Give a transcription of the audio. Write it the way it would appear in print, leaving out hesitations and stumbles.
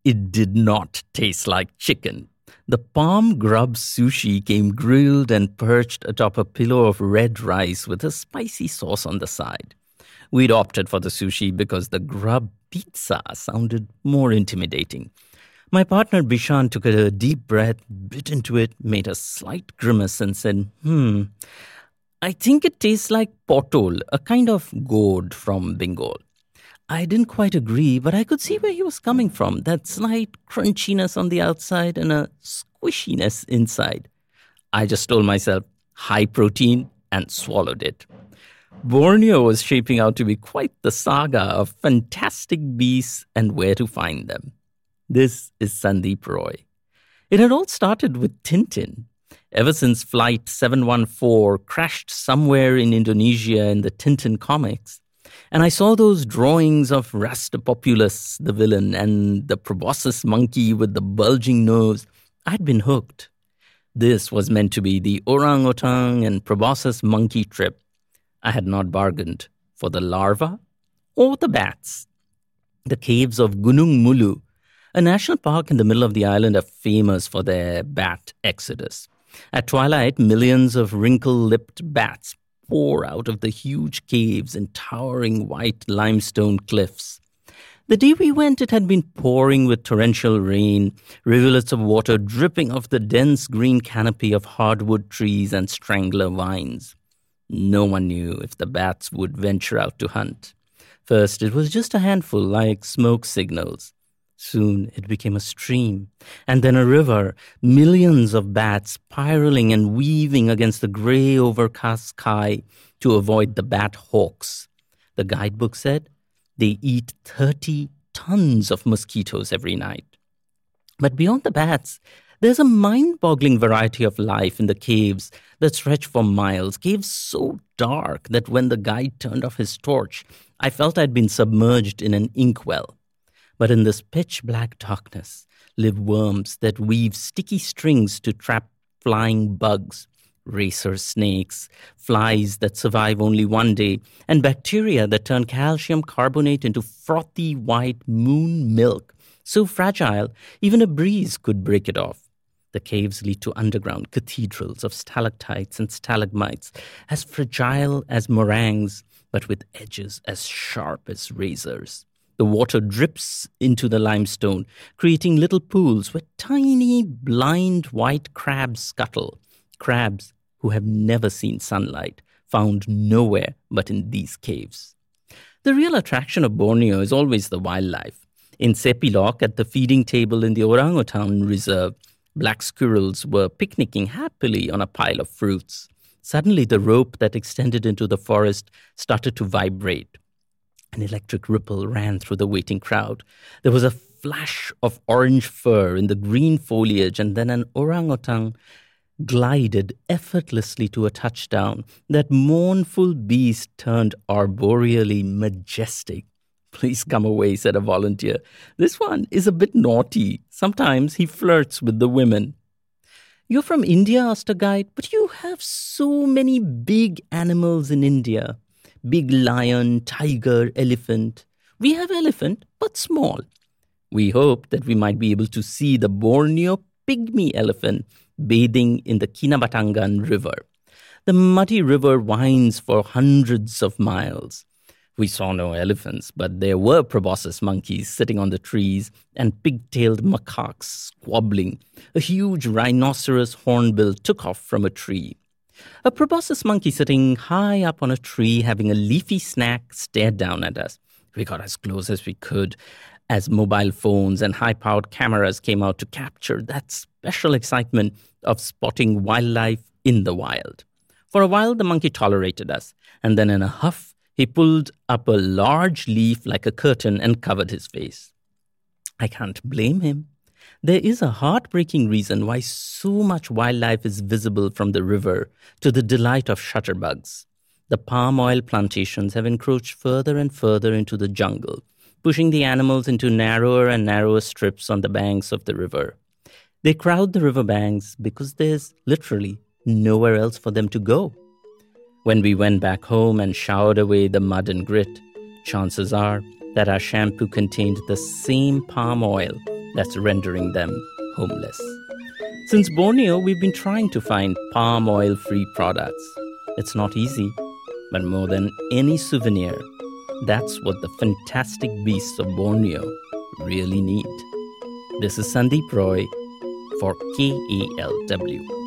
It did not taste like chicken. The palm grub sushi came grilled and perched atop a pillow of red rice with a spicy sauce on the side. We'd opted for the sushi because the grub pizza sounded more intimidating. My partner Bishan took a deep breath, bit into it, made a slight grimace and said, I think it tastes like potol, a kind of gourd from Bengal. I didn't quite agree, but I could see where he was coming from. That slight crunchiness on the outside and a squishiness inside. I just told myself, high protein, and swallowed it. Borneo was shaping out to be quite the saga of fantastic beasts and where to find them. This is Sandeep Roy. It had all started with Tintin. Ever since Flight 714 crashed somewhere in Indonesia in the Tintin comics, and I saw those drawings of Rastapopulus, the villain, and the proboscis monkey with the bulging nose, I'd been hooked. This was meant to be the orangutan and proboscis monkey trip. I had not bargained for the larva or the bats. The caves of Gunung Mulu, a national park in the middle of the island, are famous for their bat exodus. At twilight, millions of wrinkle-lipped bats pour out of the huge caves and towering white limestone cliffs. The day we went, it had been pouring with torrential rain, rivulets of water dripping off the dense green canopy of hardwood trees and strangler vines. No one knew if the bats would venture out to hunt. First, it was just a handful, like smoke signals. Soon it became a stream, and then a river, millions of bats spiraling and weaving against the grey overcast sky to avoid the bat hawks. The guidebook said they eat 30 tons of mosquitoes every night. But beyond the bats, there's a mind-boggling variety of life in the caves that stretch for miles, caves so dark that when the guide turned off his torch, I felt I'd been submerged in an inkwell. But in this pitch-black darkness live worms that weave sticky strings to trap flying bugs, racer snakes, flies that survive only one day, and bacteria that turn calcium carbonate into frothy white moon milk, so fragile even a breeze could break it off. The caves lead to underground cathedrals of stalactites and stalagmites, as fragile as meringues, but with edges as sharp as razors. The water drips into the limestone, creating little pools where tiny, blind white crabs scuttle. Crabs who have never seen sunlight, found nowhere but in these caves. The real attraction of Borneo is always the wildlife. In Sepilok, at the feeding table in the orangutan reserve, black squirrels were picnicking happily on a pile of fruits. Suddenly, the rope that extended into the forest started to vibrate. An electric ripple ran through the waiting crowd. There was a flash of orange fur in the green foliage, and then an orangutan glided effortlessly to a touchdown. That mournful beast turned arboreally majestic. "Please come away," said a volunteer. "This one is a bit naughty. Sometimes he flirts with the women." "You're from India?" asked a guide. "But you have so many big animals in India. Big lion, tiger, elephant. We have elephant, but small. We hope that we might be able to see the Borneo pygmy elephant bathing in the Kinabatangan River. The muddy river winds for hundreds of miles. We saw no elephants, but there were proboscis monkeys sitting on the trees and pig-tailed macaques squabbling. A huge rhinoceros hornbill took off from a tree. A proboscis monkey sitting high up on a tree having a leafy snack stared down at us. We got as close as we could as mobile phones and high-powered cameras came out to capture that special excitement of spotting wildlife in the wild. For a while, the monkey tolerated us, and then in a huff, he pulled up a large leaf like a curtain and covered his face. I can't blame him. There is a heartbreaking reason why so much wildlife is visible from the river, to the delight of shutterbugs. The palm oil plantations have encroached further and further into the jungle, pushing the animals into narrower and narrower strips on the banks of the river. They crowd the riverbanks because there's literally nowhere else for them to go. When we went back home and showered away the mud and grit, chances are that our shampoo contained the same palm oil that's rendering them homeless. Since Borneo, we've been trying to find palm oil-free products. It's not easy, but more than any souvenir, that's what the fantastic beasts of Borneo really need. This is Sandeep Roy for KALW.